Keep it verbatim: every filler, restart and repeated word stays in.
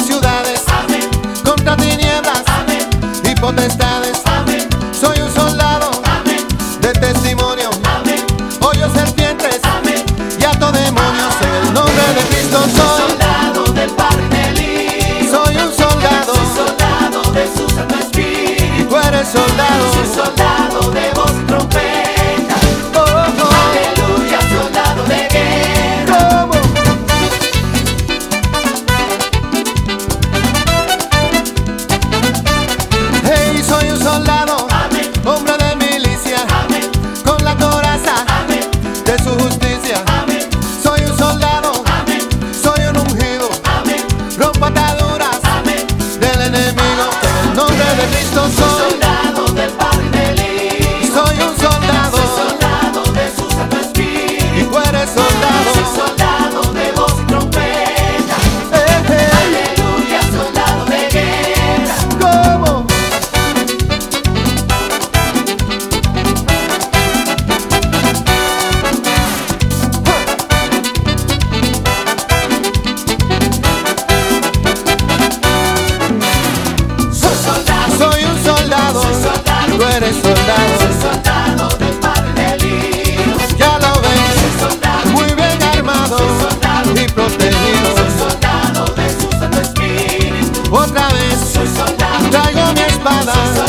ciudades, amén, contra tinieblas amén, y potestades. amén, Soy un soldado amén, de testimonio, amén, hoyo serpientes amén. y ato demonios. En el nombre de Cristo soy, Soldado del Padre del Hijo, soy un soldado soy soldado de su Santo Espíritu, y tú eres soldado. soy soldado de voz y trompeta, Oh, oh, aleluya, soldado de guerra. ¿cómo? Hey, soy un soldado, Amén, hombre de milicia, amén, con la coraza amén, de su justicia. amén, Soy un soldado, amén, soy un ungido, amén, rompo ataduras amén. del enemigo. En el nombre de Cristo soy, Soldado del Padre del Hijo, soy un soldado soy soldado de su Santo Espíritu, y tú eres soy soldado. soldado de voz y trompeta, Eh, eh, aleluya, soldado de guerra. ¿cómo? Soy soldado, Soy un soldado, soy soldado, tú eres soldado. soy soldado del Padre del Hijo, Ya lo ves, soy soldado, muy bien armado soy soldado, y protegido. soy soldado de su Santo Espíritu, Otra vez soy soldado, traigo mi espada soy